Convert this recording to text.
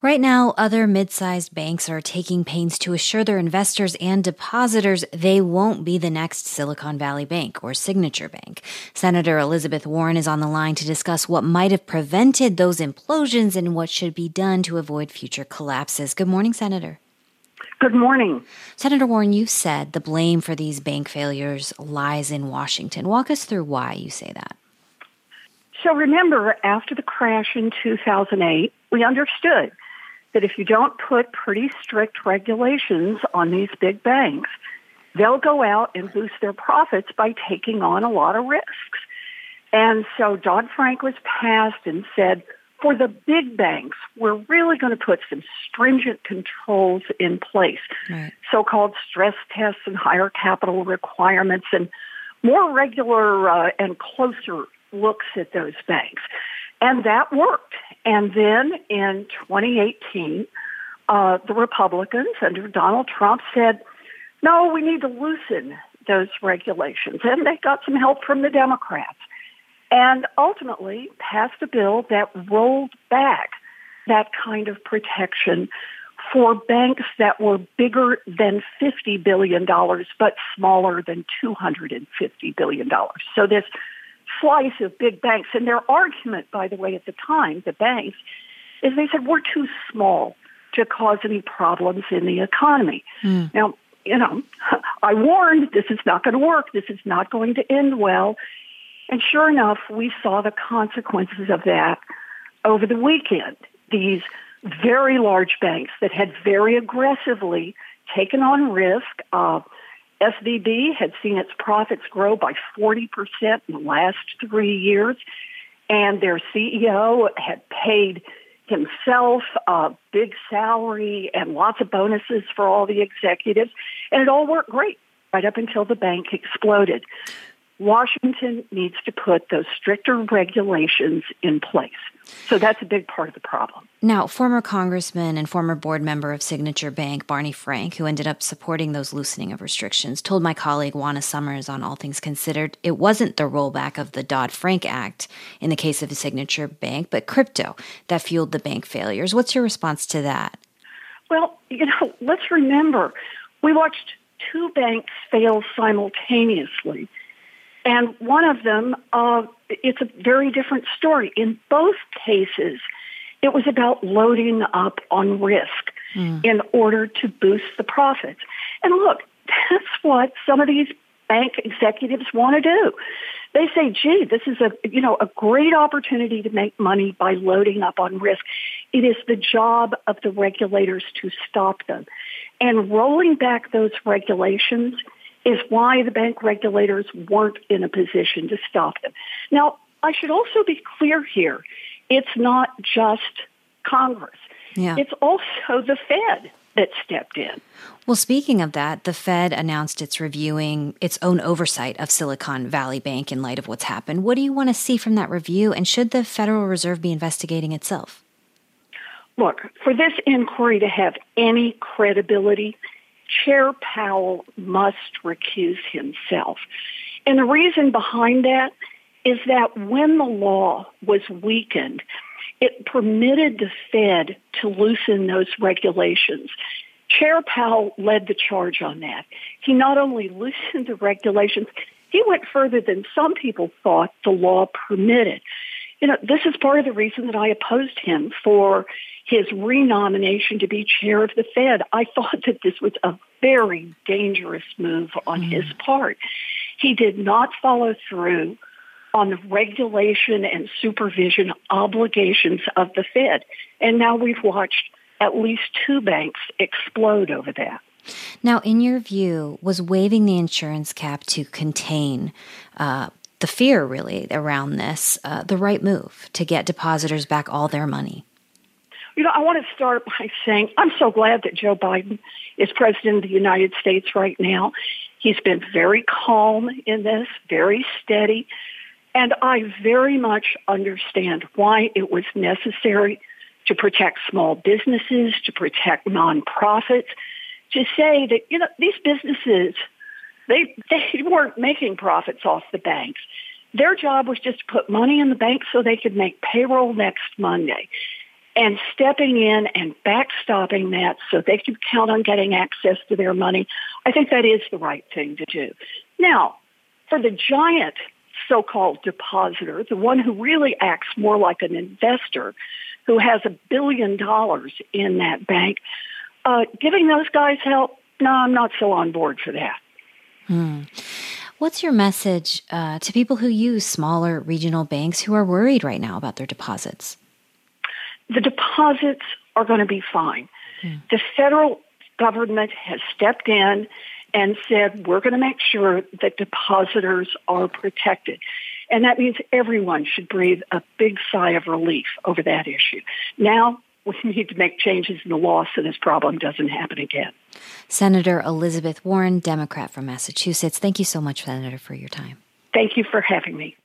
Right now, other mid-sized banks are taking pains to assure their investors and depositors they won't be the next Silicon Valley Bank or Signature Bank. Senator Elizabeth Warren is on the line to discuss what might have prevented those implosions and what should be done to avoid future collapses. Good morning, Senator. Good morning. Senator Warren, you've said the blame for these bank failures lies in Washington. Walk us through why you say that. So remember, after the crash in 2008, we understood that if you don't put pretty strict regulations on these big banks, they'll go out and boost their profits by taking on a lot of risks. And so Dodd-Frank was passed and said, for the big banks, we're really going to put some stringent controls in place, right. So-called stress tests and higher capital requirements and more regular and closer looks at those banks. And that worked. And then in 2018, the Republicans under Donald Trump said, no, we need to loosen those regulations. And they got some help from the Democrats. And ultimately passed a bill that rolled back that kind of protection for banks that were bigger than $50 billion, but smaller than $250 billion. So this slice of big banks, and their argument, by the way, at the time, the banks, is they said, we're too small to cause any problems in the economy. Now, I warned this is not going to work. This is not going to end well. And sure enough, we saw the consequences of that over the weekend. These very large banks that had very aggressively taken on risk. SVB had seen its profits grow by 40% in the last 3 years, and their CEO had paid himself a big salary and lots of bonuses for all the executives, and it all worked great right up until the bank exploded. Washington needs to put those stricter regulations in place. So that's a big part of the problem. Now, former congressman and former board member of Signature Bank, Barney Frank, who ended up supporting those loosening of restrictions, told my colleague Juana Summers on All Things Considered it wasn't the rollback of the Dodd-Frank Act in the case of the Signature Bank, but crypto that fueled the bank failures. What's your response to that? Well, let's remember, we watched two banks fail simultaneously. And one of them, it's a very different story. In both cases, it was about loading up on risk in order to boost the profits. And look, that's what some of these bank executives want to do. They say, gee, this is a great opportunity to make money by loading up on risk. It is the job of the regulators to stop them. And rolling back those regulations is why the bank regulators weren't in a position to stop them. Now, I should also be clear here. It's not just Congress. Yeah. It's also the Fed that stepped in. Well, speaking of that, the Fed announced it's reviewing its own oversight of Silicon Valley Bank in light of what's happened. What do you want to see from that review, and should the Federal Reserve be investigating itself? Look, for this inquiry to have any credibility, Chair Powell must recuse himself. And the reason behind that is that when the law was weakened, it permitted the Fed to loosen those regulations. Chair Powell led the charge on that. He not only loosened the regulations, he went further than some people thought the law permitted. This is part of the reason that I opposed him for his renomination to be chair of the Fed. I thought that this was a very dangerous move on his part. He did not follow through on the regulation and supervision obligations of the Fed. And now we've watched at least two banks explode over that. Now, in your view, was waiving the insurance cap to contain the fear, really, around this the right move to get depositors back all their money? I want to start by saying I'm so glad that Joe Biden is president of the United States right now. He's been very calm in this, very steady, and I very much understand why it was necessary to protect small businesses, to protect nonprofits, to say that, these businesses, they weren't making profits off the banks. Their job was just to put money in the bank so they could make payroll next Monday. and stepping in and backstopping that so they can count on getting access to their money, I think that is the right thing to do. Now, for the giant so-called depositor, the one who really acts more like an investor, who has $1 billion in that bank, giving those guys help, no, I'm not so on board for that. What's your message to people who use smaller regional banks who are worried right now about their deposits? The deposits are going to be fine. The federal government has stepped in and said, we're going to make sure that depositors are protected. And that means everyone should breathe a big sigh of relief over that issue. Now, we need to make changes in the law so this problem doesn't happen again. Senator Elizabeth Warren, Democrat from Massachusetts. Thank you so much, Senator, for your time. Thank you for having me.